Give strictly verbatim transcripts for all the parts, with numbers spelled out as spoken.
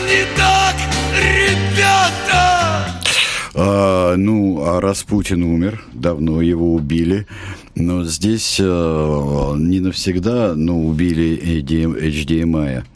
не так, ребята? А, ну, а Распутин умер, давно его убили. Но здесь а, не навсегда, но убили эйч ди эм ай.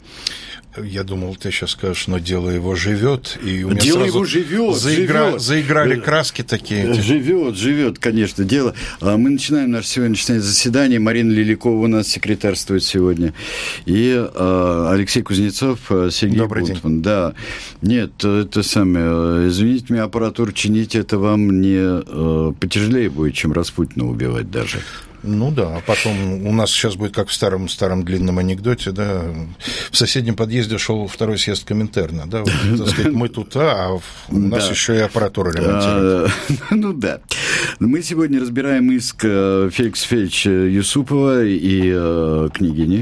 Я думал, ты сейчас скажешь, но дело его живет, и у меня дело сразу его живет, заигра... живет. заиграли краски такие. Живет, живет, конечно, дело. Мы начинаем наше сегодняшнее заседание. Марина Лиликова у нас секретарствует сегодня. И а, Алексей Кузнецов, Сергей Добрый Бунтман. день. Да. Нет, это самое. Извините меня, аппаратуру чинить, это вам не а, потяжелее будет, чем Распутина убивать даже. Ну да, а потом у нас сейчас будет, как в старом-старом длинном анекдоте, да, в соседнем подъезде шел второй съезд Коминтерна, да, вот, так сказать, мы тут, а у нас да. еще и аппаратура ремонтирует. А, ну да. Мы сегодня разбираем иск Феликса Федоровича Юсупова и э, княгини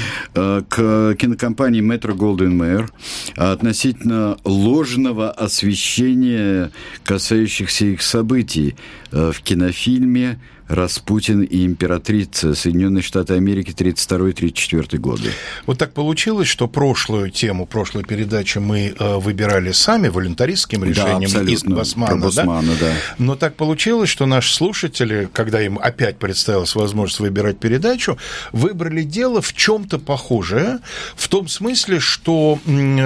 э, к кинокомпании Метро-Голдвин-Майер относительно ложного освещения, касающихся их событий э, в кинофильме «Распутин и императрица. Соединенные Штаты Америки, тридцать второй — тридцать четвёртый годы». Вот так получилось, что прошлую тему, прошлой передачи мы э, выбирали сами волюнтаристским решением да, из Басмана. Басмана да? Да? Но так получилось, что наши слушатели, когда им опять представилась возможность выбирать передачу, выбрали дело в чем-то похожее, в том смысле, что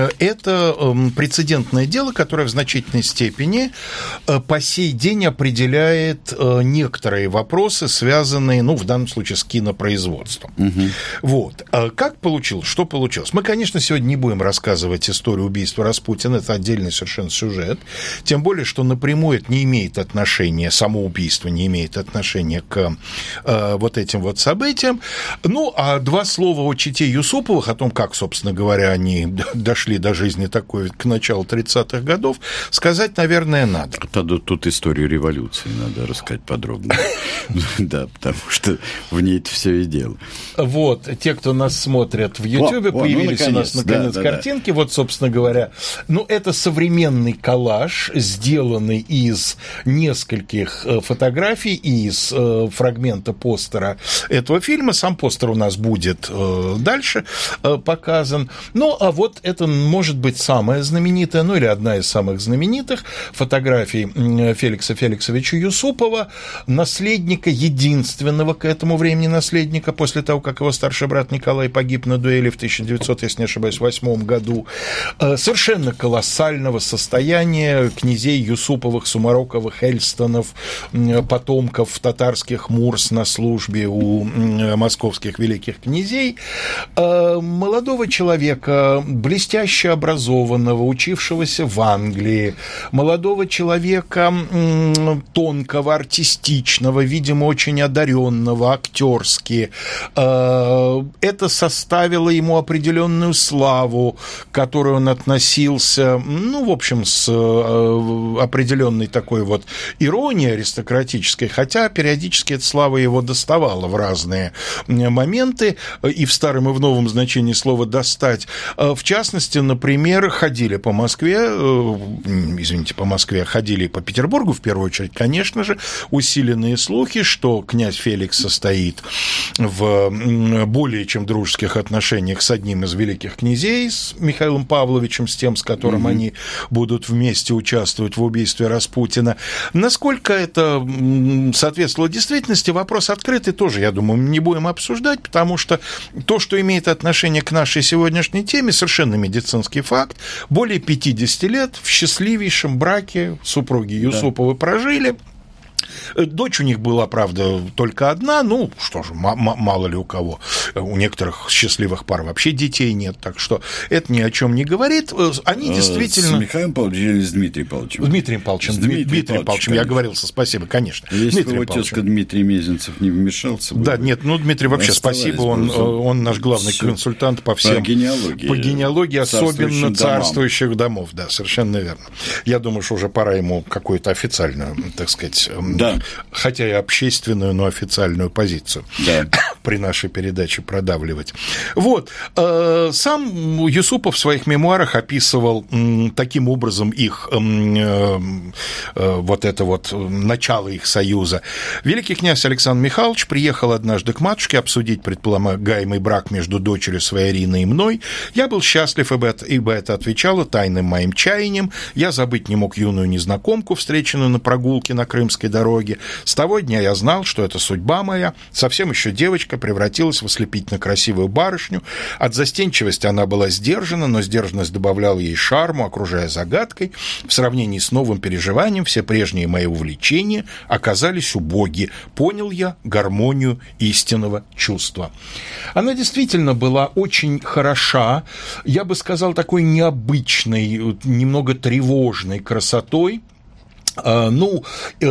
это прецедентное дело, которое в значительной степени по сей день определяет некоторые вопросы, вопросы, связанные, ну, в данном случае, с кинопроизводством. Угу. Вот. А как получилось? Что получилось? Мы, конечно, сегодня не будем рассказывать историю убийства Распутина, это отдельный совершенно сюжет, тем более, что напрямую это не имеет отношения, само убийство не имеет отношения к э, вот этим вот событиям. Ну, а два слова о чете Юсуповых, о том, как, собственно говоря, они дошли до жизни такой к началу тридцатых годов, сказать, наверное, надо. Тут, тут историю революции надо рассказать подробно. Да, потому что в ней это все и дело. Вот, те, кто нас смотрят в Ютьюбе, появились ну, у нас, наконец, да, картинки. Да, да. Вот, собственно говоря, ну, это современный коллаж, сделанный из нескольких фотографий, из э, фрагмента постера этого фильма. Сам постер у нас будет э, дальше э, показан. Ну, а вот это, может быть, самая знаменитая, ну, или одна из самых знаменитых фотографий Феликса Феликсовича Юсупова, наследника, единственного к этому времени наследника, после того, как его старший брат Николай погиб на дуэли в тысяча девятьсот, если не ошибаюсь, восьмом году, совершенно колоссального состояния князей Юсуповых, Сумароковых, Эльстонов, потомков татарских Мурс на службе у московских великих князей, молодого человека, блестяще образованного, учившегося в Англии, молодого человека тонкого, артистичного, видимо, очень одаренного актерски. Это составило ему определенную славу, к которой он относился, ну, в общем, с определенной такой вот иронией аристократической, хотя периодически эта слава его доставала в разные моменты, и в старом, и в новом значении слова «достать». В частности, например, ходили по Москве, извините, по Москве, ходили по Петербургу, в первую очередь, конечно же, усиленные слухи, что князь Феликс состоит в более чем дружеских отношениях с одним из великих князей, с Михаилом Павловичем, с тем, с которым mm-hmm. они будут вместе участвовать в убийстве Распутина. Насколько это соответствовало действительности, вопрос открытый, тоже, я думаю, не будем обсуждать, потому что то, что имеет отношение к нашей сегодняшней теме, совершенно медицинский факт. Более пятидесяти лет в счастливейшем браке супруги Юсуповы да. прожили. Дочь у них была, правда, только одна, ну, что же, м- мало ли у кого. У некоторых счастливых пар вообще детей нет, так что это ни о чем не говорит. Они действительно... С Михаилом Павловичем или с Дмитрием Павловичем? С Дмитрием Павловичем. С Дмитрием, Дмитрием Павловичем, я говорил, спасибо, конечно. Если бы его тезка Дмитрий Мезенцев не вмешался... Да, бы... нет, ну, Дмитрий вообще спасибо, он, он наш главный Все. консультант по всем... По генеалогии. По генеалогии, особенно царствующих домов, да, совершенно верно. Я думаю, что уже пора ему какую-то официальную, так сказать... Да. хотя и общественную, но официальную позицию да. при нашей передаче продавливать. Вот. Сам Юсупов в своих мемуарах описывал таким образом их, вот это вот начало их союза. Великий князь Александр Михайлович приехал однажды к матушке обсудить предполагаемый брак между дочерью своей Ириной и мной. Я был счастлив, ибо это отвечало тайным моим чаяниям. Я забыть не мог юную незнакомку, встреченную на прогулке на Крымской дороге. С того дня я знал, что это судьба моя. Совсем еще девочка превратилась в ослепительно красивую барышню. От застенчивости она была сдержана, но сдержанность добавляла ей шарму, окружая загадкой. В сравнении с новым переживанием все прежние мои увлечения оказались убоги. Понял я гармонию истинного чувства. Она действительно была очень хороша, я бы сказал, такой необычной, немного тревожной красотой. Ну,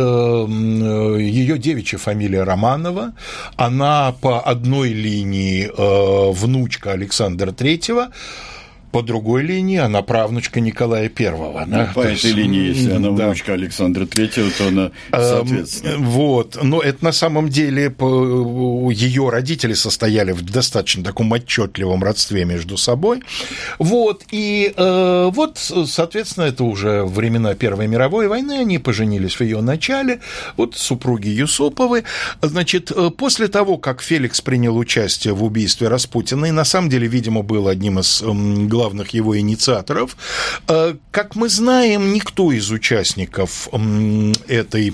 ее девичья фамилия Романова, она по одной линии внучка Александра Третьего, по другой линии она правнучка Николая Первого. Ну, по этой есть, линии, если она да. внучка Александра Третьего, то она соответственно. Вот, но это на самом деле ее родители состояли в достаточно таком отчетливом родстве между собой. Вот, и э, вот, соответственно, это уже времена Первой мировой войны, они поженились в ее начале, вот супруги Юсуповы. Значит, после того, как Феликс принял участие в убийстве Распутина, и на самом деле, видимо, был одним из главных его инициаторов. Как мы знаем, никто из участников этой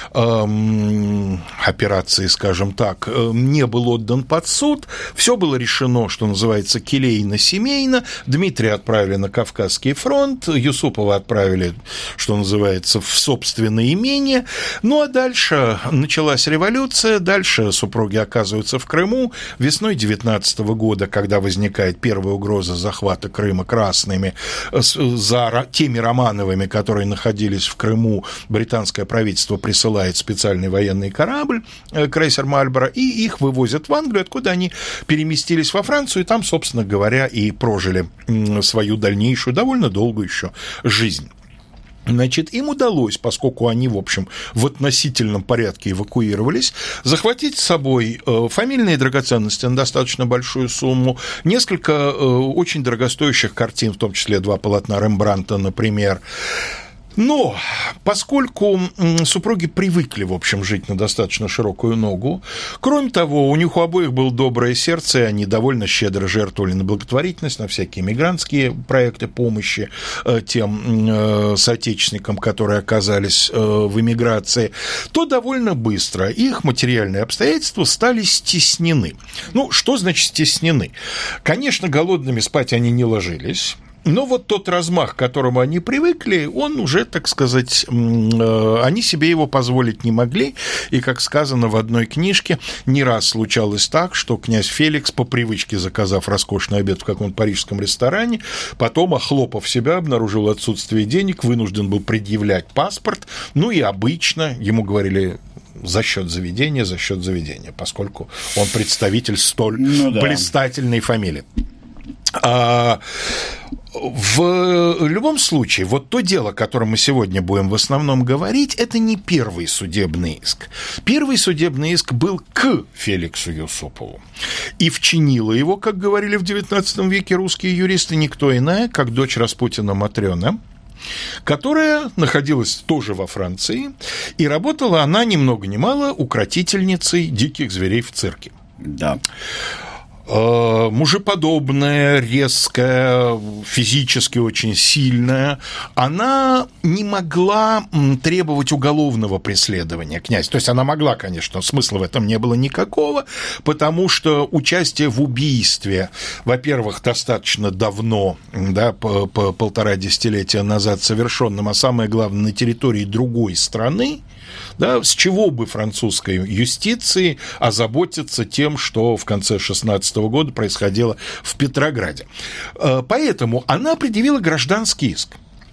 операции, скажем так, не был отдан под суд. Все было решено, что называется, келейно-семейно. Дмитрия отправили на Кавказский фронт, Юсупова отправили, что называется, в собственное имение. Ну, а дальше началась революция, дальше супруги оказываются в Крыму. Весной девятнадцатого года, когда возникает первая угроза захвата Крыма красными, за теми Романовыми, которые находились в Крыму, британское правительство присылает специальный военный корабль, крейсер Мальборо, и их вывозят в Англию, откуда они переместились во Францию, и там, собственно говоря, и прожили свою дальнейшую, довольно долгую еще жизнь. Значит, им удалось, поскольку они, в общем, в относительном порядке эвакуировались, захватить с собой фамильные драгоценности на достаточно большую сумму, несколько очень дорогостоящих картин, в том числе два полотна Рембрандта, например. Но поскольку супруги привыкли, в общем, жить на достаточно широкую ногу, кроме того, у них у обоих было доброе сердце, и они довольно щедро жертвовали на благотворительность, на всякие мигрантские проекты помощи тем соотечественникам, которые оказались в эмиграции, то довольно быстро их материальные обстоятельства стали стеснены. Ну, что значит стеснены? Конечно, голодными спать они не ложились. Но вот тот размах, к которому они привыкли, он уже, так сказать, они себе его позволить не могли. И, как сказано в одной книжке, не раз случалось так, что князь Феликс, по привычке заказав роскошный обед в каком-то парижском ресторане, потом, охлопав себя, обнаружил отсутствие денег, вынужден был предъявлять паспорт. Ну и обычно ему говорили: за счет заведения, за счет заведения, поскольку он представитель столь ну, да. блистательной фамилии. А в любом случае, вот то дело, о котором мы сегодня будем в основном говорить, это не первый судебный иск. Первый судебный иск был к Феликсу Юсупову. И вчинила его, как говорили в девятнадцатом веке русские юристы, никто иная, как дочь Распутина Матрёна, которая находилась тоже во Франции, и работала она ни много ни мало укротительницей диких зверей в цирке. Да. Мужеподобная, резкая, физически очень сильная, она не могла требовать уголовного преследования, князь. То есть она могла, конечно, смысла в этом не было никакого, потому что участие в убийстве, во-первых, достаточно давно, да, по, по полтора десятилетия назад совершенным, а самое главное, на территории другой страны, да, с чего бы французской юстиции озаботиться тем, что в конце шестнадцатого года происходило в Петрограде. Поэтому она предъявила гражданский иск.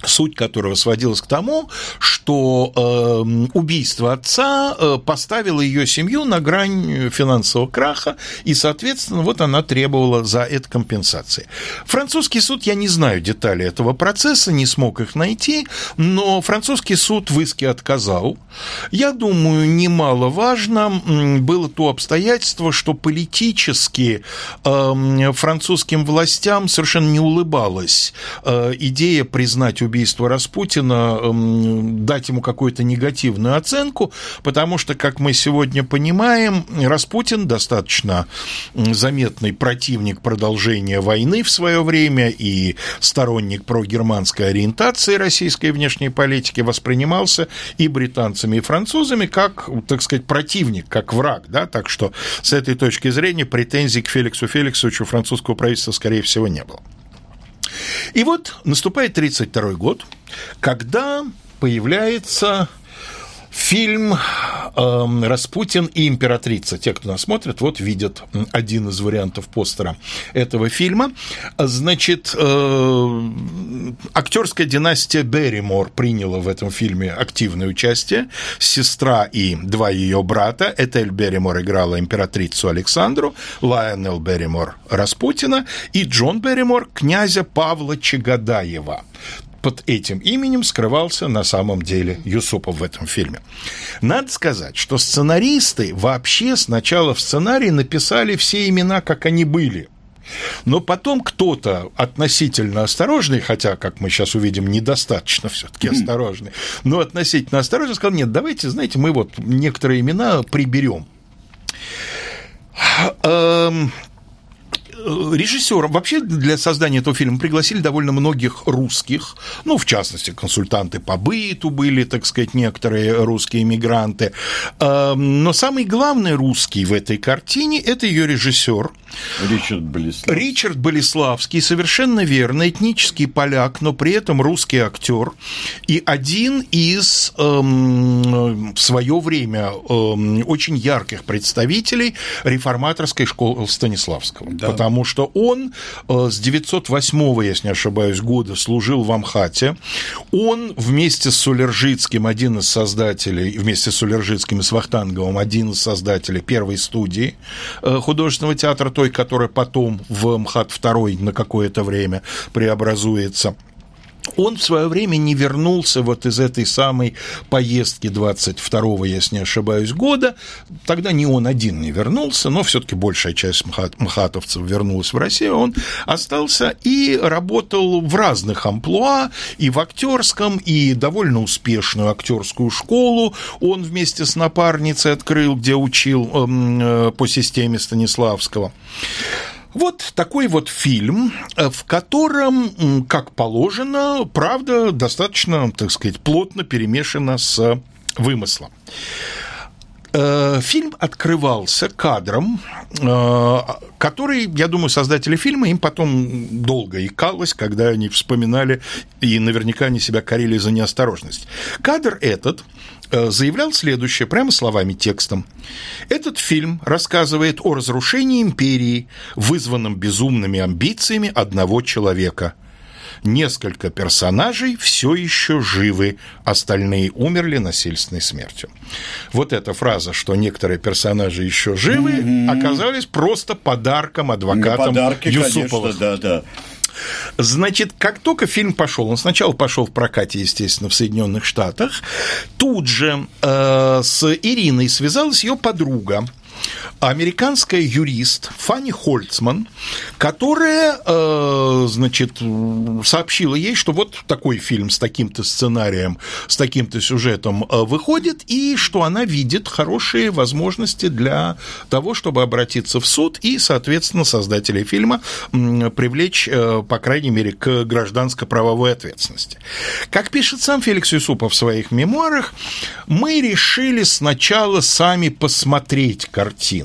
суть которого сводилась к тому, что э, убийство отца э, поставило ее семью на грань финансового краха, и, соответственно, вот она требовала за это компенсации. Французский суд, я не знаю деталей этого процесса, не смог их найти, но французский суд в иске отказал. Я думаю, немаловажно было то обстоятельство, что политически э, французским властям совершенно не улыбалась э, идея признать убийство убийство Распутина, дать ему какую-то негативную оценку, потому что, как мы сегодня понимаем, Распутин достаточно заметный противник продолжения войны в свое время и сторонник прогерманской ориентации российской внешней политики, воспринимался и британцами, и французами как, так сказать, противник, как враг, да, так что с этой точки зрения претензий к Феликсу Феликсовичу французского правительства, скорее всего, не было. И вот наступает тридцать второй год, когда появляется фильм э, «Распутин и императрица». Те, кто нас смотрит, вот видят один из вариантов постера этого фильма. Значит, э, актерская династия Берримор приняла в этом фильме активное участие. Сестра и два ее брата. Этель Берримор играла императрицу Александру, Лайонел Берримор – Распутина, и Джон Берримор – князя Павла Чагадаева. Под этим именем скрывался на самом деле Юсупов в этом фильме. Надо сказать, что сценаристы вообще сначала в сценарии написали все имена, как они были. Но потом кто-то относительно осторожный, хотя, как мы сейчас увидим, недостаточно все-таки осторожный, но относительно осторожный сказал: нет, давайте, знаете, мы вот некоторые имена приберем. Режиссером вообще для создания этого фильма пригласили довольно многих русских, ну, в частности, консультанты по быту были, так сказать, некоторые русские эмигранты, но самый главный русский в этой картине – это ее режиссер Ричард Болеславский. Ричард Болеславский, совершенно верно, этнический поляк, но при этом русский актер, и один из эм, в свое время эм, очень ярких представителей реформаторской школы Станиславского, да. Потому что он э, с девятьсот восьмого, если не ошибаюсь, года служил в Амхате, он вместе с Сулержицким, один из создателей, вместе с Сулержицким и с Вахтанговым, один из создателей первой студии э, художественного театра, той, которая потом в МХАТ-два на какое-то время преобразуется. Он в свое время не вернулся вот из этой самой поездки двадцать второго, если не ошибаюсь, года. Тогда не он один не вернулся, но все-таки большая часть мхатовцев вернулась в Россию. Он остался и работал в разных амплуа, и в актерском, и довольно успешную актерскую школу он вместе с напарницей открыл, где учил по системе Станиславского. Вот такой вот фильм, в котором, как положено, правда достаточно, так сказать, плотно перемешана с вымыслом. Фильм открывался кадром, который, я думаю, создатели фильма им потом долго икалось, когда они вспоминали, и наверняка они себя корили за неосторожность. Кадр этот заявлял следующее, прямо словами, текстом. Этот фильм рассказывает о разрушении империи, вызванном безумными амбициями одного человека. Несколько персонажей все еще живы, остальные умерли насильственной смертью. Вот эта фраза, что некоторые персонажи еще живы, mm-hmm. оказались просто подарком адвокатам Подарки, Юсуповых. Конечно, да, да. Значит, как только фильм пошел, он сначала пошел в прокате, естественно, в Соединенных Штатах, тут же э, с Ириной связалась ее подруга, американская юрист Фанни Хольцман, которая, э, значит, сообщила ей, что вот такой фильм с таким-то сценарием, с таким-то сюжетом э, выходит, и что она видит хорошие возможности для того, чтобы обратиться в суд и, соответственно, создателей фильма э, привлечь, э, по крайней мере, к гражданско-правовой ответственности. Как пишет сам Феликс Юсупов в своих мемуарах, мы решили сначала сами посмотреть картину.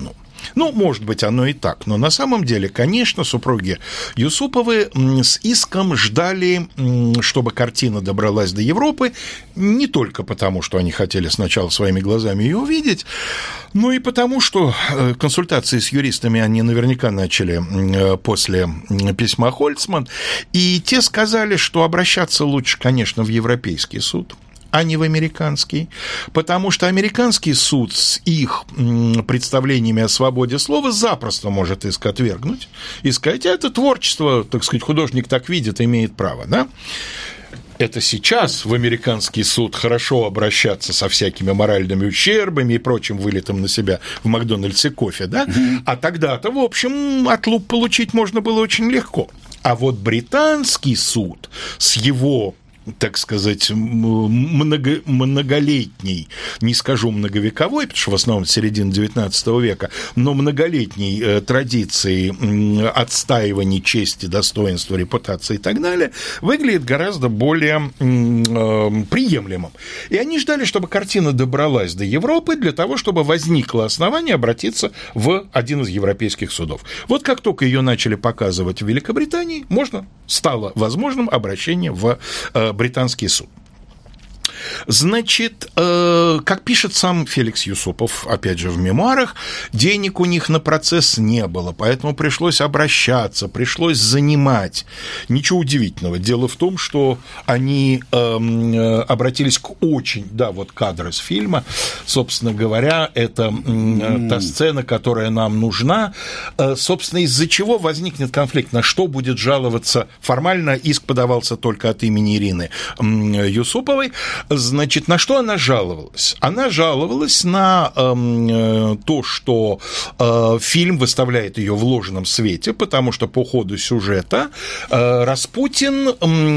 Ну, может быть, оно и так, но на самом деле, конечно, супруги Юсуповы с иском ждали, чтобы картина добралась до Европы, не только потому, что они хотели сначала своими глазами ее увидеть, но и потому, что консультации с юристами они наверняка начали после письма Хольцман, и те сказали, что обращаться лучше, конечно, в Европейский суд, а не в американский, потому что американский суд с их представлениями о свободе слова запросто может иск отвергнуть и сказать, а это творчество, так сказать, художник так видит, имеет право, да? Это сейчас в американский суд хорошо обращаться со всякими моральными ущербами и прочим вылетом на себя в Макдональдсе кофе, да? Mm-hmm. А тогда-то, в общем, отлуп получить можно было очень легко. А вот британский суд с его, так сказать, много, многолетней, не скажу многовековой, потому что в основном середина девятнадцатого века, но многолетней э, традиции э, отстаивания чести, достоинства, репутации и так далее, выглядит гораздо более э, приемлемым. И они ждали, чтобы картина добралась до Европы для того, чтобы возникло основание обратиться в один из европейских судов. Вот как только ее начали показывать в Великобритании, можно, стало возможным обращение в э, британский суд. Значит, э, как пишет сам Феликс Юсупов, опять же, в мемуарах, денег у них на процесс не было, поэтому пришлось обращаться, пришлось занимать. Ничего удивительного. Дело в том, что они э, обратились к очень, да, вот кадр из фильма, собственно говоря, это э, та сцена, которая нам нужна, э, собственно, из-за чего возникнет конфликт, на что будет жаловаться. Формально иск подавался только от имени Ирины э, Юсуповой. Значит, на что она жаловалась? Она жаловалась на э, то, что э, фильм выставляет ее в ложном свете, потому что по ходу сюжета э, Распутин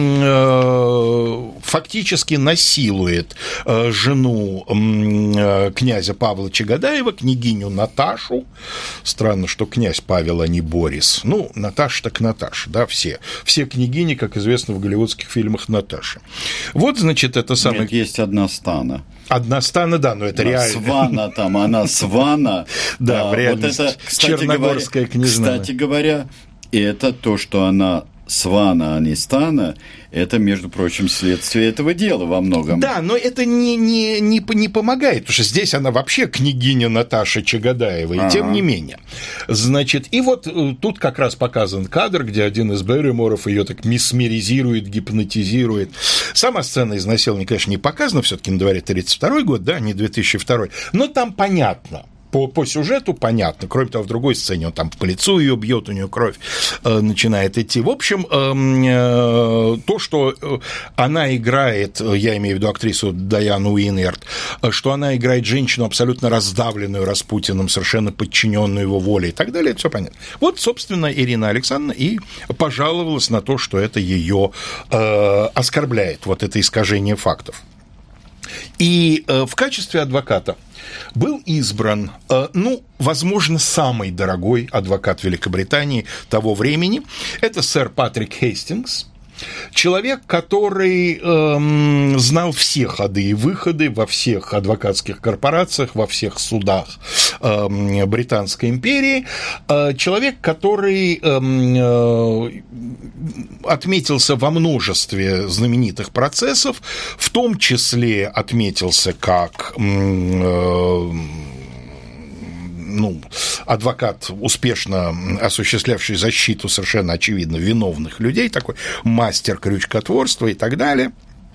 э, фактически насилует э, жену э, князя Павла Чагодаева, княгиню Наташу. Странно, что князь Павел, а не Борис. Ну, Наташа так Наташа, да, все. Все княгини, как известно в голливудских фильмах, Наташи. Вот, значит, это самое... Нет, есть одна Стана. Одна Стана, да, но это реально. Свана там, она Свана. Да, в реальности. Вот это, черногорская княжна. Кстати говоря, это то, что она Свана, а не Стана, это, между прочим, следствие этого дела во многом. Да, но это не, не, не, не помогает, потому что здесь она вообще княгиня Наташа Чагодаева, и ага. тем не менее. Значит, и вот тут как раз показан кадр, где один из Берриморов ее так месмеризирует, гипнотизирует. Сама сцена изнасилования, конечно, не показана, все-таки на дворе тридцать второй год, да, не две тысячи второй, но там понятно. По, по сюжету понятно. Кроме того, в другой сцене он там по лицу ее бьет, у нее кровь э, начинает идти. В общем, э, э, то, что она играет, я имею в виду актрису Дайану Уинерт, что она играет женщину абсолютно раздавленную Распутиным, совершенно подчиненную его воле и так далее, это все понятно. Вот, собственно, Ирина Александровна и пожаловалась на то, что это ее э, оскорбляет, вот это искажение фактов. И э, в качестве адвоката был избран, э, ну, возможно, самый дорогой адвокат Великобритании того времени. Это сэр Патрик Хейстингс. Человек, который э, знал все ходы и выходы во всех адвокатских корпорациях, во всех судах э, Британской империи. Э, человек, который э, отметился во множестве знаменитых процессов, в том числе отметился как... Э, ну, адвокат, успешно осуществлявший защиту совершенно очевидно виновных людей, такой мастер крючкотворства и так далее.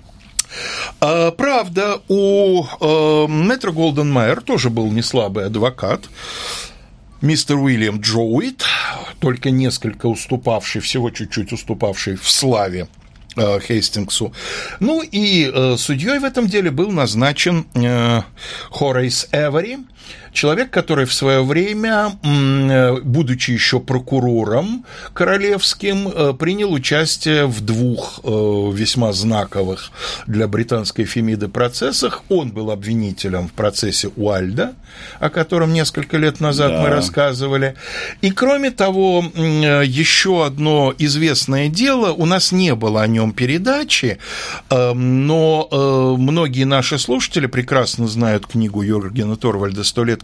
Правда, у Метро Голден Майер тоже был неслабый адвокат, мистер Уильям Джоуит, только несколько уступавший, всего чуть-чуть уступавший в славе Хейстингсу. Ну и э, судьей в этом деле был назначен э, Хорейс Эвери, человек, который в свое время, э, будучи еще прокурором королевским, э, принял участие в двух э, весьма знаковых для британской Фемиды процессах. Он был обвинителем в процессе Уальда, о котором несколько лет назад да. мы рассказывали. И кроме того, э, еще одно известное дело, у нас не было о нем передачи, но многие наши слушатели прекрасно знают книгу Юргена Торвальда «Сто лет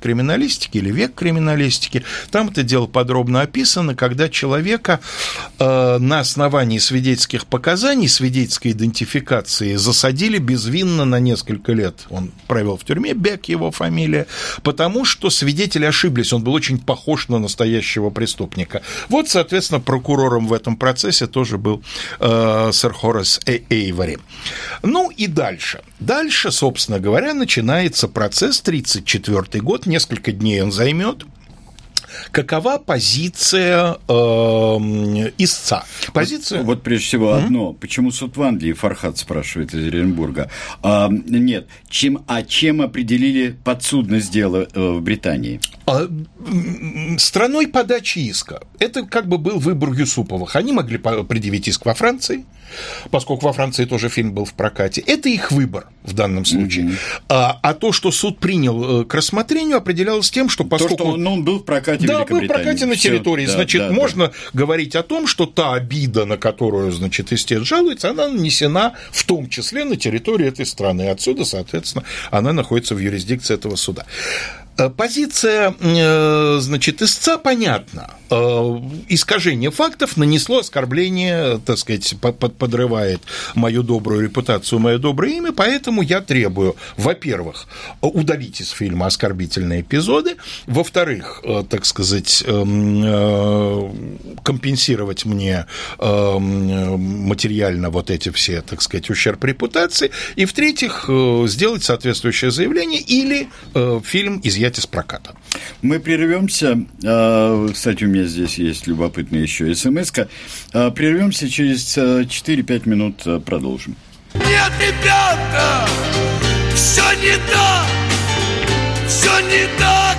криминалистики или век криминалистики, там это дело подробно описано, когда человека э, на основании свидетельских показаний, свидетельской идентификации засадили безвинно на несколько лет. Он провел в тюрьме, Бек его фамилия, потому что свидетели ошиблись, он был очень похож на настоящего преступника. Вот, соответственно, прокурором в этом процессе тоже был э, сэр Хорас Эйвори. Ну и дальше. Дальше, собственно говоря, начинается процесс, тридцать четвёртый год, несколько дней он займет. Какова позиция э, истца? Позиция... Вот, вот прежде всего mm-hmm. одно. Почему суд в Англии, Фархад спрашивает из Оренбурга. А, нет, чем, а чем определили подсудность дела в Британии? А, страной подачи иска. Это как бы был выбор Юсуповых. Они могли предъявить иск во Франции, поскольку во Франции тоже фильм был в прокате. Это их выбор в данном случае. Mm-hmm. А, а то, что суд принял к рассмотрению, определялось тем, что поскольку... То, что он, он был в прокате да, был в прокате на территории. Всё, значит, да, можно да. говорить о том, что та обида, на которую, значит, истец жалуется, она нанесена в том числе на территории этой страны. Отсюда, соответственно, она находится в юрисдикции этого суда. Позиция, значит, истца понятна. Искажение фактов нанесло оскорбление, так сказать, подрывает мою добрую репутацию, мое доброе имя, поэтому я требую, во-первых, удалить из фильма оскорбительные эпизоды, во-вторых, так сказать, компенсировать мне материально вот эти все, так сказать, ущерб репутации, и, в-третьих, сделать соответствующее заявление или фильм изъять из проката. Мы прервемся. Кстати, у меня здесь есть любопытная еще смс-ка. Прервемся, через четыре-пять минут продолжим. Нет, ребята, все не так, все не так,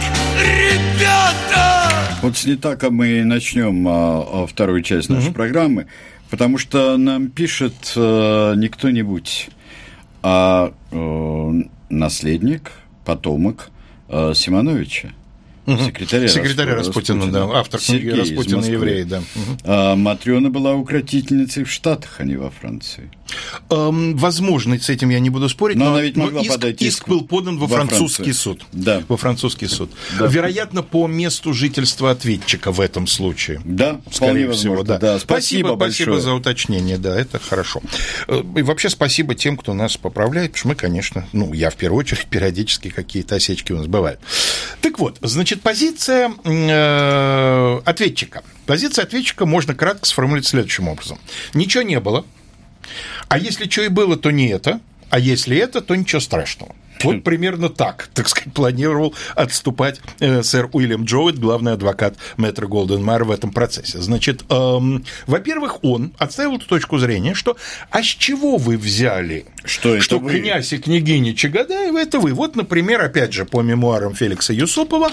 ребята. Вот с «не так» мы начнем вторую часть нашей угу. программы, потому что нам пишет не кто-нибудь, а наследник, потомок Симоновича, угу. секретаря, секретаря Распутина, Распутина, да, автор книги «Распутин и евреи», да. Угу. А Матрёна была укротительницей в Штатах, а не во Франции. Эм, возможно, с этим я не буду спорить, но, но, она ведь могла но иск, подать иск, иск был подан во, во французский Францию. суд. Да. Во французский суд. Да. Вероятно, по месту жительства ответчика в этом случае. Да, скорее всего. Возможно, да. Да. Спасибо, спасибо большое. Спасибо за уточнение, да, это хорошо. И вообще спасибо тем, кто нас поправляет, потому что мы, конечно, ну, я в первую очередь, периодически какие-то осечки у нас бывают. Так вот, значит, позиция э, ответчика. Позиция ответчика можно кратко сформулировать следующим образом. Ничего не было. А если что и было, то не это, а если это, то ничего страшного. Вот примерно так, так сказать, планировал отступать э, сэр Уильям Джоуэт, главный адвокат Метро Голден-Майер в этом процессе. Значит, эм, во-первых, он отставил эту точку зрения, что «а с чего вы взяли, что, что князь и княгиня Чагадаева – это вы?» Вот, например, опять же, по мемуарам Феликса Юсупова,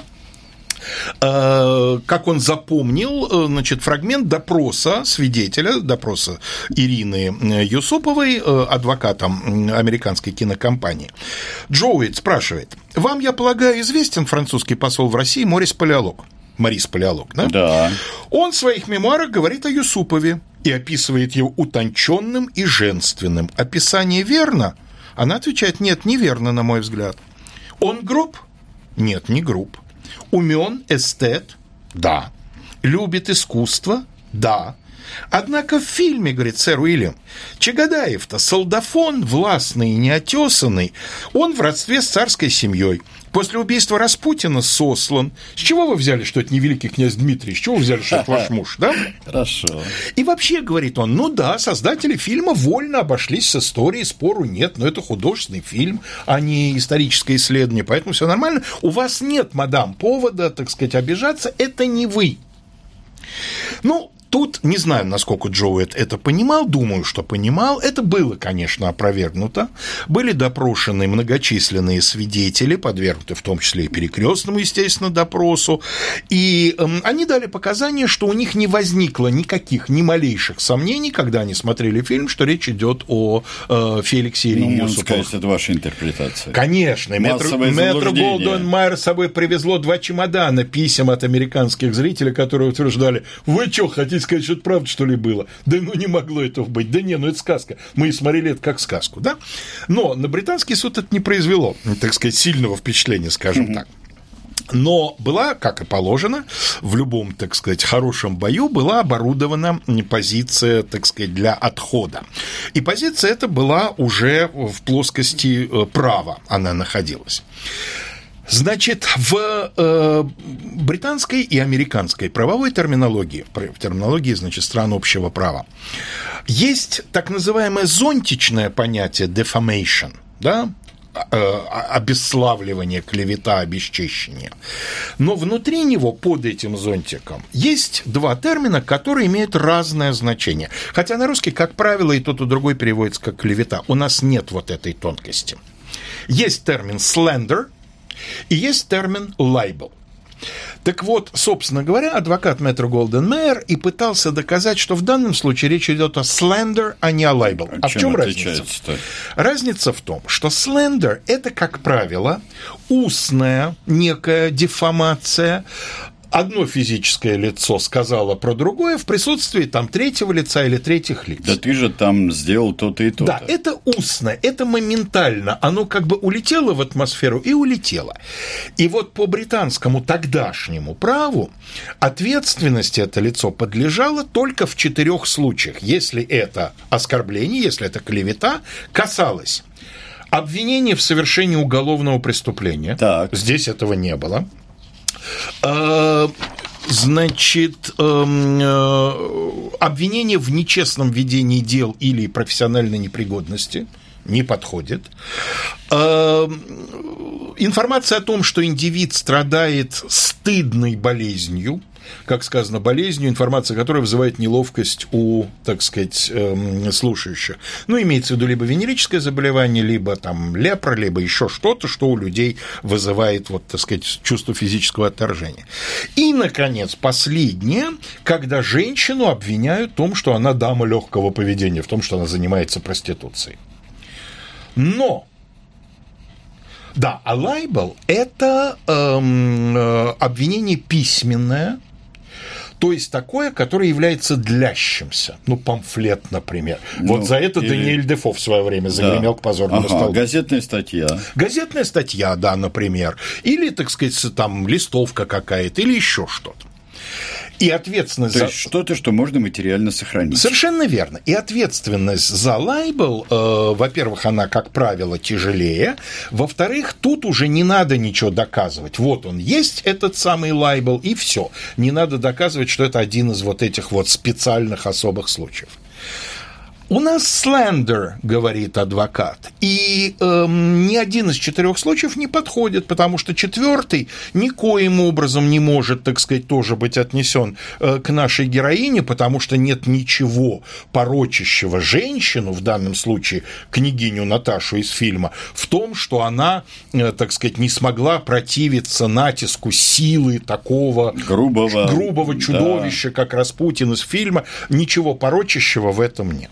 как он запомнил, значит, фрагмент допроса свидетеля, допроса Ирины Юсуповой, адвокатом американской кинокомпании. Джоуэт спрашивает: «Вам, я полагаю, известен французский посол в России Морис Палеолог?» Морис Палеолог, да? Да. Он в своих мемуарах говорит о Юсупове и описывает его утонченным и женственным. Описание верно? Она отвечает: нет, неверно, на мой взгляд. Он груб? Нет, не груб. Умен, эстет? Да. Любит искусство? Да. Однако в фильме, говорит сэр Уильям, Чагадаев-то солдафон, властный и неотесанный, он в родстве с царской семьей. После убийства Распутина сослан. С чего вы взяли, что это не великий князь Дмитрий? С чего вы взяли, что это ваш муж, да? Хорошо. И вообще, говорит он, ну да, создатели фильма вольно обошлись с историей, спору нет, но это художественный фильм, а не историческое исследование, поэтому все нормально. У вас нет, мадам, повода, так сказать, обижаться, это не вы. Ну, тут не знаю, насколько Джоуэт это понимал, думаю, что понимал. Это было, конечно, опровергнуто. Были допрошены многочисленные свидетели, подвергнуты в том числе и перекрестному, естественно, допросу. И э, они дали показания, что у них не возникло никаких, ни малейших сомнений, когда они смотрели фильм, что речь идет о э, Феликсе Ирине ну, Юсуповой. Сказать, это ваша интерпретация. Конечно. Метро Голден-Майер с собой привезло два чемодана писем от американских зрителей, которые утверждали: вы что, хотите сказать, что это правда, что ли, было? Да ну не могло этого быть. Да не, ну это сказка. Мы и смотрели это как сказку, да? Но на британский суд это не произвело, так сказать, сильного впечатления, скажем так. Но была, как и положено, в любом, так сказать, хорошем бою была оборудована позиция, так сказать, для отхода. И позиция эта была уже в плоскости права, она находилась. Значит, в э, британской и американской правовой терминологии, в терминологии, значит, стран общего права, есть так называемое зонтичное понятие defamation, да, обесславливание, клевета, обесчещение. Но внутри него, под этим зонтиком, есть два термина, которые имеют разное значение. Хотя на русский, как правило, и тот, и другой переводится как клевета. У нас нет вот этой тонкости. Есть термин slander и есть термин libel. Так вот, собственно говоря, адвокат Метро-Голден-Мейер и пытался доказать, что в данном случае речь идет о slander, а не о libel. А, а в чем разница? Разница в том, что slander – это, как правило, устная некая дефамация. Одно физическое лицо сказало про другое в присутствии там третьего лица или третьих лиц. Да ты же там сделал то-то и то-то. Да, это устно, это моментально. Оно как бы улетело в атмосферу и улетело. И вот по британскому тогдашнему праву ответственности это лицо подлежало только в четырех случаях. Если это оскорбление, если это клевета, касалось обвинения в совершении уголовного преступления. Так. Здесь этого не было. Значит, обвинение в нечестном ведении дел или профессиональной непригодности не подходит. Информация о том, что индивид страдает стыдной болезнью, как сказано, болезнью, информация которая вызывает неловкость у, так сказать, слушающих. Ну, имеется в виду либо венерическое заболевание, либо там лепра, либо еще что-то, что у людей вызывает, вот, так сказать, чувство физического отторжения. И, наконец, последнее, когда женщину обвиняют в том, что она дама легкого поведения, в том, что она занимается проституцией. Но да, а libel – это эм, э, обвинение письменное, то есть такое, которое является длящимся. Ну, памфлет, например. Ну, вот за это или... Даниэль Дефо в свое время загремел, да, к позорному ага, столбу. Газетная статья. Газетная статья, да, например. Или, так сказать, там листовка какая-то, или еще что-то. И ответственность То за... есть что-то, что можно материально сохранить. Совершенно верно. И ответственность за libel, э, во-первых, она, как правило, тяжелее. Во-вторых, тут уже не надо ничего доказывать. Вот он есть, этот самый libel, и все. Не надо доказывать, что это один из вот этих вот специальных особых случаев. У нас slander, говорит адвокат, и э, ни один из четырех случаев не подходит, потому что четвертый никоим образом не может, так сказать, тоже быть отнесен э, к нашей героине, потому что нет ничего порочащего женщину, в данном случае княгиню Наташу из фильма, в том, что она, э, так сказать, не смогла противиться натиску силы такого грубого, грубого чудовища, да, как Распутин из фильма. Ничего порочащего в этом нет.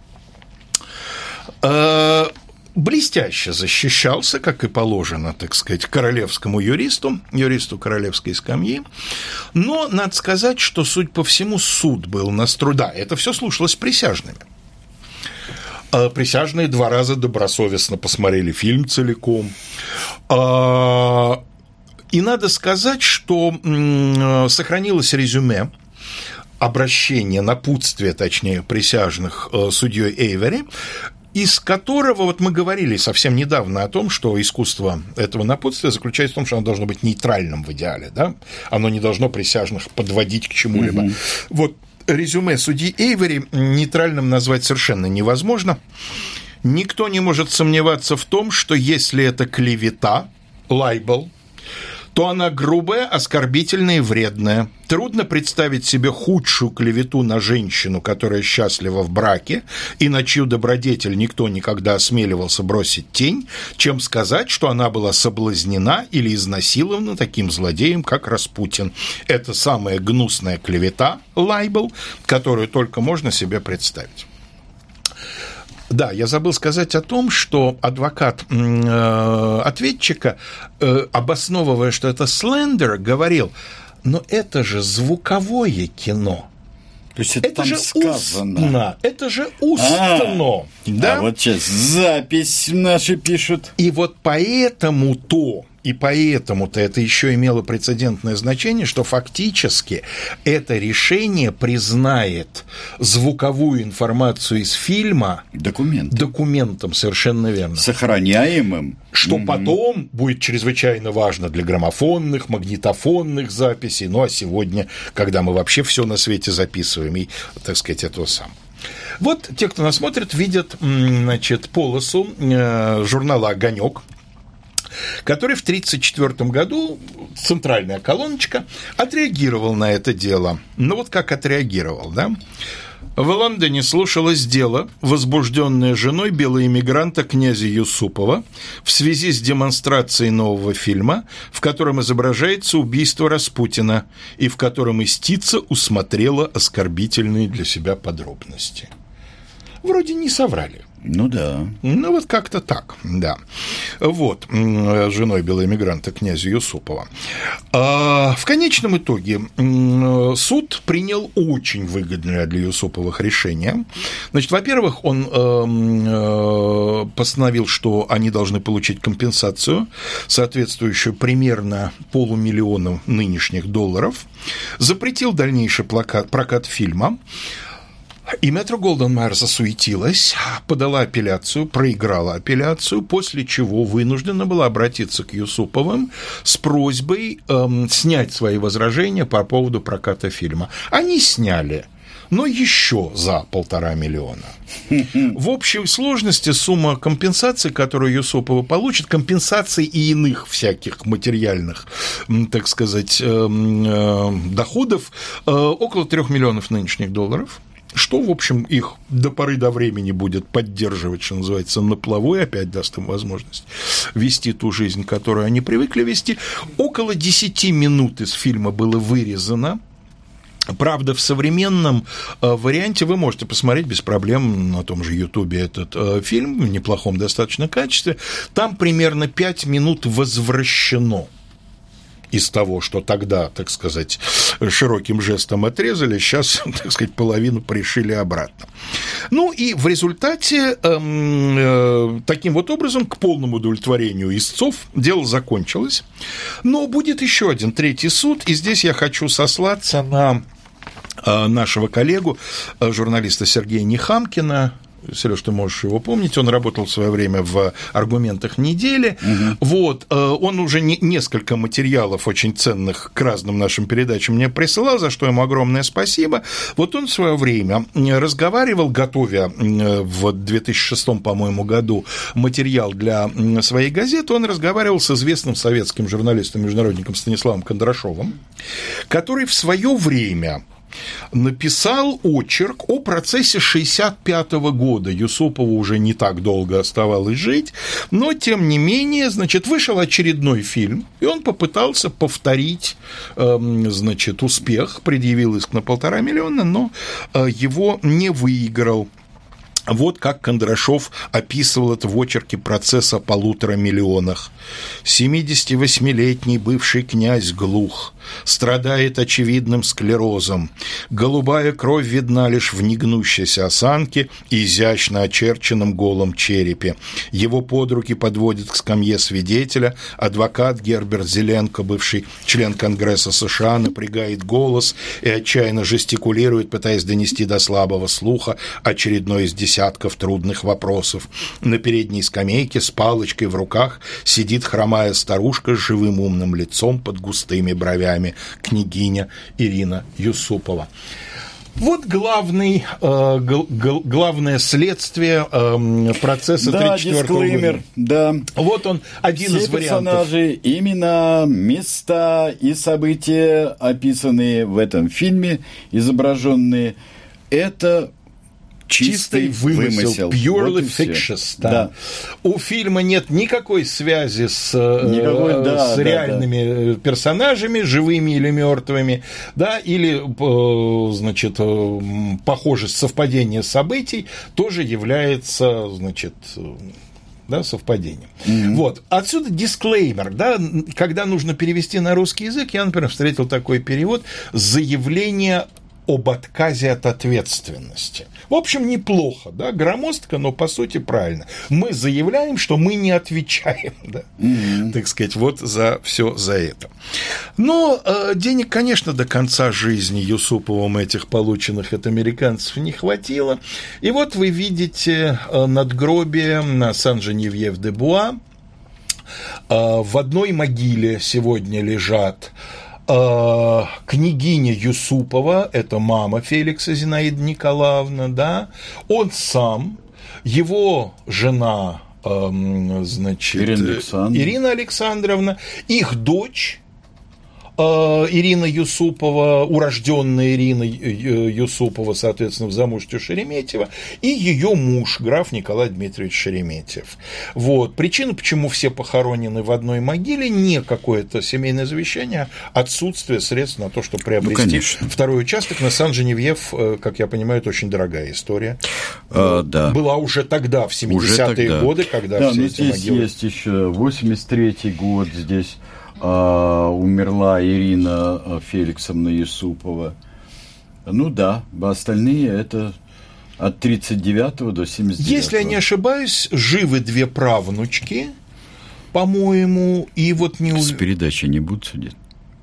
Блестяще защищался, как и положено, так сказать, королевскому юристу, юристу королевской скамьи, но надо сказать, что, судя по всему, суд был настроен. Да, это все слушалось присяжными. Присяжные два раза добросовестно посмотрели фильм целиком. И надо сказать, что сохранилось резюме, обращение, напутствие, точнее, присяжных судьей Эйвери, из которого вот мы говорили совсем недавно о том, что искусство этого напутствия заключается в том, что оно должно быть нейтральным в идеале, да? Оно не должно присяжных подводить к чему-либо. Mm-hmm. Вот резюме судьи Эйвери нейтральным назвать совершенно невозможно. Никто не может сомневаться в том, что если это клевета, libel, то она грубая, оскорбительная и вредная. Трудно представить себе худшую клевету на женщину, которая счастлива в браке, и на чью добродетель никто никогда осмеливался бросить тень, чем сказать, что она была соблазнена или изнасилована таким злодеем, как Распутин. Это самая гнусная клевета, libel, которую только можно себе представить. Да, я забыл сказать о том, что адвокат э, ответчика, э, обосновывая, что это slander, говорил, но это же звуковое кино. То есть это, это там же сказано. Устно, это же устно. А, да? А вот сейчас запись наши пишут. И вот поэтому-то И поэтому-то это еще имело прецедентное значение, что фактически это решение признает звуковую информацию из фильма документом, документом совершенно верно. Сохраняемым. Что mm-hmm. потом будет чрезвычайно важно для граммофонных, магнитофонных записей. Ну а сегодня, когда мы вообще все на свете записываем, и, так сказать, это сам. Вот те, кто нас смотрит, видят, значит, полосу журнала «Огонёк», который в тысяча девятьсот тридцать четвёртом году, центральная колоночка, отреагировал на это дело. Ну вот как отреагировал, да? В Лондоне слушалось дело, возбужденное женой белоэмигранта князя Юсупова в связи с демонстрацией нового фильма, в котором изображается убийство Распутина и в котором истица усмотрела оскорбительные для себя подробности. Вроде не соврали. Ну да. Ну вот как-то так, да. Вот, женой белоэмигранта князя Юсупова. В конечном итоге суд принял очень выгодное для Юсуповых решение. Значит, во-первых, он постановил, что они должны получить компенсацию, соответствующую примерно полумиллиону нынешних долларов, запретил дальнейший прокат, прокат фильма. И Метро-Голдвин-Майер засуетилась, подала апелляцию, проиграла апелляцию, после чего вынуждена была обратиться к Юсуповым с просьбой эм, снять свои возражения по поводу проката фильма. Они сняли, но еще за полтора миллиона. В общей сложности сумма компенсации, которую Юсупова получит, компенсации и иных всяких материальных, так сказать, доходов, около трех миллионов нынешних долларов. Что, в общем, их до поры до времени будет поддерживать, что называется, на плаву, и опять даст им возможность вести ту жизнь, которую они привыкли вести. Около десяти минут из фильма было вырезано. Правда, в современном варианте вы можете посмотреть без проблем на том же Ютубе этот фильм в неплохом достаточно качестве. Там примерно пять минут возвращено из того, что тогда, так сказать, широким жестом отрезали, сейчас, так сказать, половину пришили обратно. Ну и в результате э, э, таким вот образом к полному удовлетворению истцов дело закончилось. Но будет еще один третий суд, и здесь я хочу сослаться на э, нашего коллегу, э, журналиста Сергея Нехамкина. Сереж, ты можешь его помнить, он работал в свое время в «Аргументах недели». Угу. Вот, он уже не, несколько материалов очень ценных к разным нашим передачам мне присылал, за что ему огромное спасибо. Вот он в свое время разговаривал, готовя в две тысячи шестом, по-моему, году материал для своей газеты, он разговаривал с известным советским журналистом-международником Станиславом Кондрашовым, который в свое время написал очерк о процессе шестьдесят пятого года. Юсупову уже не так долго оставалось жить, но, тем не менее, значит, вышел очередной фильм, и он попытался повторить, значит, успех, предъявил иск на полтора миллиона, но его не выиграл. Вот как Кондрашов описывал это в очерке «Процесс о полутора миллионах». семидесятивосьмилетний бывший князь глух, страдает очевидным склерозом. Голубая кровь видна лишь в негнущейся осанке и изящно очерченном голом черепе. Его под руки подводит к скамье свидетеля адвокат Герберт Зеленко, бывший член Конгресса США, напрягает голос и отчаянно жестикулирует, пытаясь донести до слабого слуха очередной из десятков десятков трудных вопросов. На передней скамейке с палочкой в руках сидит хромая старушка с живым умным лицом под густыми бровями, княгиня Ирина Юсупова. Вот главный, э, гл- гл- главное следствие э, процесса да, тридцать четвёртого года. Да, вот он, один Все из вариантов. Персонажи, имена, места и события, описанные в этом фильме, изображенные, это чистый, чистый вымысел, purely вот fictitious. Да. Да. У фильма нет никакой связи с, никакой, э, да, с да, реальными да. персонажами, живыми или мертвыми, да, или, э, значит, э, похожесть, совпадение событий тоже является, значит, да, совпадением. Mm-hmm. Вот. Отсюда дисклеймер, да, когда нужно перевести на русский язык, я, например, встретил такой перевод: заявление об отказе от ответственности. В общем, неплохо, да, громоздко, но по сути правильно. Мы заявляем, что мы не отвечаем, да, mm-hmm. так сказать, вот за все за это. Но э, денег, конечно, до конца жизни Юсуповым этих полученных от американцев не хватило. И вот вы видите э, надгробие на Сан-Женевьев-де-Буа. Э, в одной могиле сегодня лежат княгиня Юсупова, это мама Феликса Зинаида Николаевна, да, он сам, его жена, значит, Ирина Александровна, Ирина Александровна, их дочь Ирина Юсупова, урожденная Ирина Юсупова, соответственно, в замужестве Шереметьева, и ее муж, граф Николай Дмитриевич Шереметьев. Вот. Причина, почему все похоронены в одной могиле, не какое-то семейное завещание, а отсутствие средств на то, чтобы приобрести ну, второй участок. На Сан-Женевьев, как я понимаю, это очень дорогая история. А, да. Была уже тогда, в семидесятые годы, когда да, все эти здесь могилы... есть еще восемьдесят третий год, здесь... умерла Ирина Феликсовна Юсупова. Ну да, остальные это от тридцать девятого до семьдесят девятого. Если я не ошибаюсь, живы две правнучки, по-моему, и вот не... С передачи не будут судить?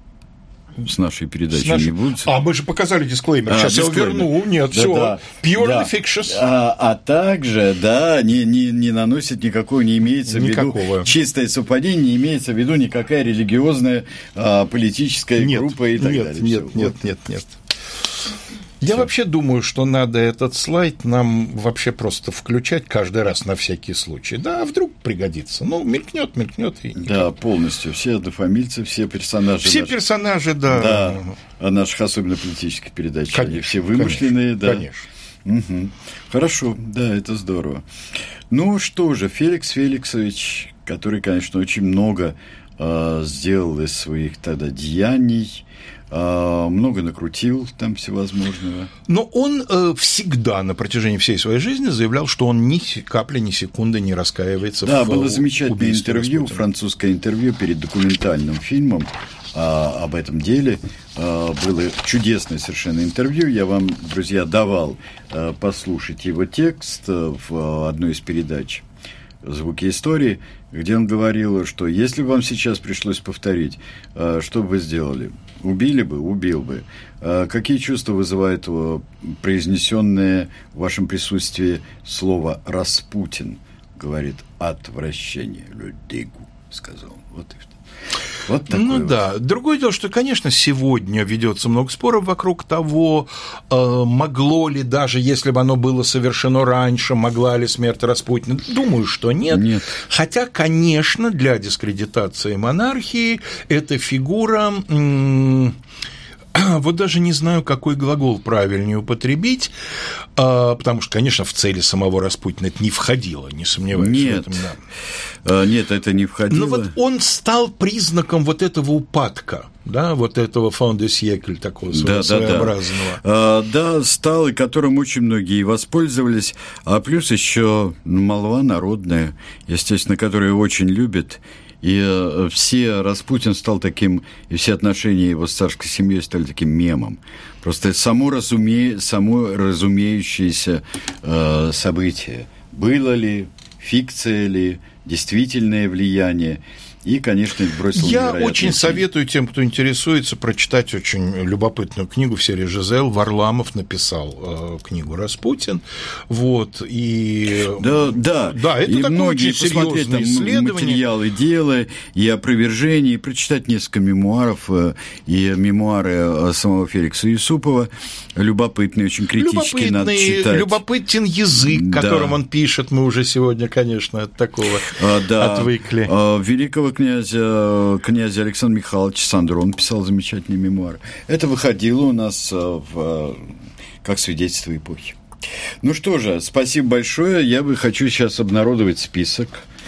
С нашей передачи наш... не будут? А мы же показали дисклеймер. А, Сейчас дисклеймер. Я его верну. Нет, да, все. Да. Purely да. fictitious. А, а также, да, не, не, не наносит никакого, не имеется Никакого. в виду чистое совпадение, не имеется в виду никакая религиозная, а, политическая нет, группа и так нет, далее. Нет, все. нет, вот. нет, нет. Я Всё. вообще думаю, что надо этот слайд нам вообще просто включать каждый раз на всякий случай. Да, вдруг пригодится. Ну, мелькнет, мелькнет. И... Да, полностью. Все однофамильцы, все персонажи. Все наших... персонажи, да. Да, о наших особенно политических передач. Конечно, они все вымышленные, конечно, да. Конечно. Угу. Хорошо, да, это здорово. Ну что же, Феликс Феликсович, который, конечно, очень много э, сделал из своих тогда деяний, много накрутил там всевозможного. Но он э, всегда на протяжении всей своей жизни заявлял, что он ни капли, ни секунды не раскаивается да, в было замечательное интервью, Распутина. французское интервью перед документальным фильмом а, об этом деле. А, было чудесное совершенно интервью. Я вам, друзья, давал а, послушать его текст в одной из передач «Звуки истории», где он говорил, что если бы вам сейчас пришлось повторить, что бы вы сделали? Убили бы? Убил бы. Какие чувства вызывает произнесенное в вашем присутствии слово «Распутин»? Говорит, отвращение. Людигу, сказал он. Вот и все. Вот ну вот. да. Другое дело, что, конечно, сегодня ведется много споров вокруг того, э, могло ли, даже если бы оно было совершено раньше, могла ли смерть Распутина. Думаю, что нет. нет. Хотя, конечно, для дискредитации монархии эта фигура... М- Вот даже не знаю, какой глагол правильнее употребить, потому что, конечно, в цели самого Распутина это не входило, не сомневаюсь. Нет, в этом, да. Нет, это не входило. Но вот он стал признаком вот этого упадка, да, вот этого fin de siècle такого да, своеобразного. Да, да. да, стал, и которым очень многие воспользовались, а плюс еще молва народная, естественно, которую очень любят. И э, все, Распутин стал таким, и все отношения его с царской семьей стали таким мемом. Просто само, разуме, само разумеющееся э, событие. Было ли, фикция ли, действительное влияние. И, конечно, бросил Я невероятный очень фильм. советую тем, кто интересуется, прочитать очень любопытную книгу в серии «Жизель». Варламов написал э, книгу «Распутин». Вот, и... Да, да. Да, это и такое многие очень посмотреть серьезное там исследование. материалы дела и опровержения, и прочитать несколько мемуаров, и мемуары самого Феликса Юсупова. Любопытные, очень критически надо читать. Любопытен язык, да. которым он пишет. Мы уже сегодня, конечно, от такого а, да. отвыкли. А, великого князя, князя Александра Михайловича Сандро писал замечательные мемуары. Это выходило у нас в, как свидетельство эпохи. Ну что же, спасибо большое. Я бы хочу сейчас обнародовать список,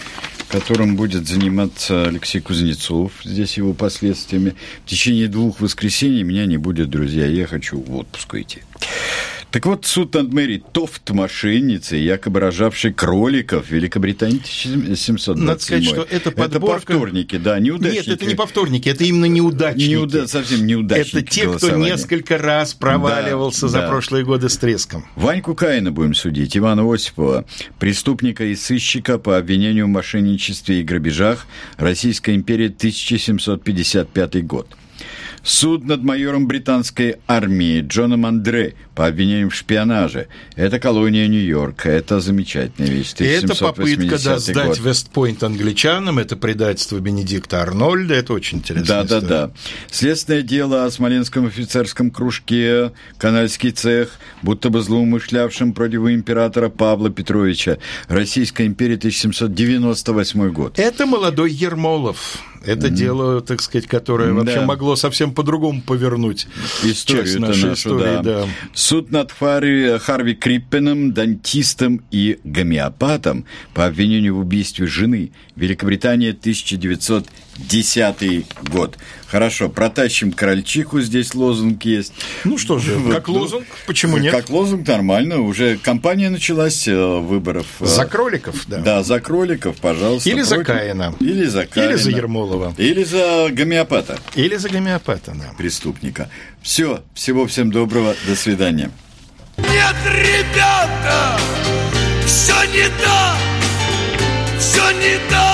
которым будет заниматься Алексей Кузнецов, здесь его последствиями. В течение двух воскресений меня не будет, друзья, я хочу в отпуск идти. Так вот, суд над Мэри Тофт, мошенницей, якобы рожавшей кроликов в Великобритании тысяча семьсот двадцать седьмой. Надо сказать, что это подборка... Это повторники, да, неудачники. Нет, это не повторники, это именно неудачники. Неуда... Совсем неудачники. Это те, кто несколько раз проваливался да, за да. прошлые годы с треском. Ваньку Каина будем судить, Ивана Осипова, преступника и сыщика по обвинению в мошенничестве и грабежах, Российская империя, тысяча семьсот пятьдесят пятый год. Суд над майором британской армии Джоном Андре по обвинению в шпионаже. Это колония Нью-Йорка. Это замечательная вещь. Это попытка да, сдать Вестпойнт англичанам, это предательство Бенедикта Арнольда. Это очень интересно. Да, да, да. Следственное дело о Смоленском офицерском кружке, канальский цех, будто бы злоумышлявшим против императора Павла Петровича. Российская империя, тысяча семьсот девяносто восьмой год. Это молодой Ермолов. Это mm-hmm. дело, так сказать, которое да. вообще могло совсем по-другому повернуть историю нашу, истории, да. Да. Суд над Харви, Харви Криппеном, дантистом и гомеопатом по обвинению в убийстве жены. Великобритания, тысяча девятьсот десятый год. Хорошо, протащим крольчиху, здесь лозунг есть. Ну что же, как лозунг, почему нет? Как лозунг, нормально, уже кампания началась выборов. За кроликов, да. Да, за кроликов, пожалуйста. Или за Каина. Или за Каина. Или за Ермолова. Или за гомеопата. Или за гомеопата, да. Преступника. Все, всего всем доброго, до свидания. Нет, ребята, все не так, все не так.